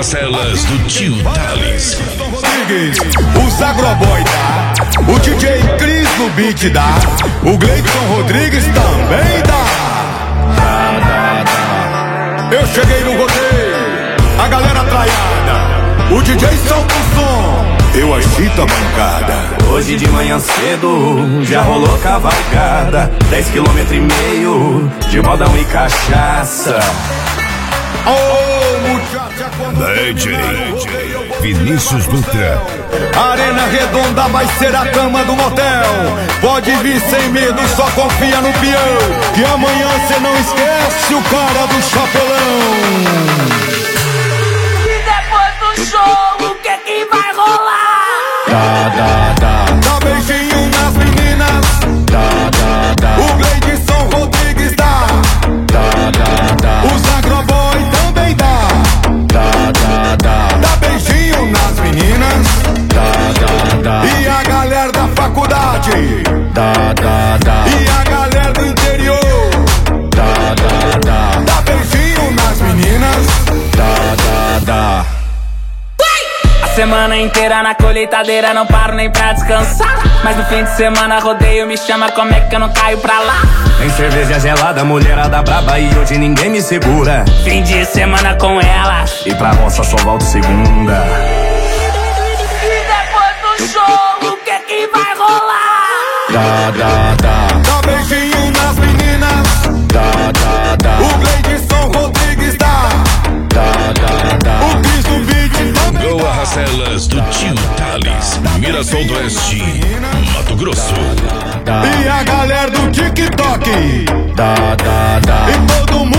Barcelas do tio Thales. Os Agroboy dá, o DJ Cris no beat dá, o Gleidson Rodrigues também dá. Eu cheguei no rodeio, a galera traiada, o DJ solta o som, eu agito a bancada. Hoje de manhã cedo já rolou cavalgada, 10,5 km de modão e cachaça. Oh, muchacha, quando DJ Vinícius Dutra. Arena Redonda vai ser a cama do motel. Pode vir sem medo, só confia no peão, que amanhã cê não esquece o cara do chapelão. E depois do show, o que vai rolar? Dá beijinho nas meninas. O Gleidson Rodrigues dá. Os Agroboy também dá. Dá beijinho nas meninas. E a galera da faculdade. E a galera do interior. Dá beijinho nas meninas. A semana inteira na colheitadeira, não paro nem pra descansar. Mas no fim de semana rodeio, me chama, como é que eu não caio pra lá? Tem cerveja gelada, mulherada braba e hoje ninguém me segura. Fim de semana com ela, E pra roça só volto segunda. e depois do show, o que vai rolar? Dá beijinho nas meninas. O Gleidson Rodrigues dá. O Cris do beat também Gol Barcelas do tio Thales, Mirassol do Oeste, Mato Grosso. E a galera do TikTok. E todo mundo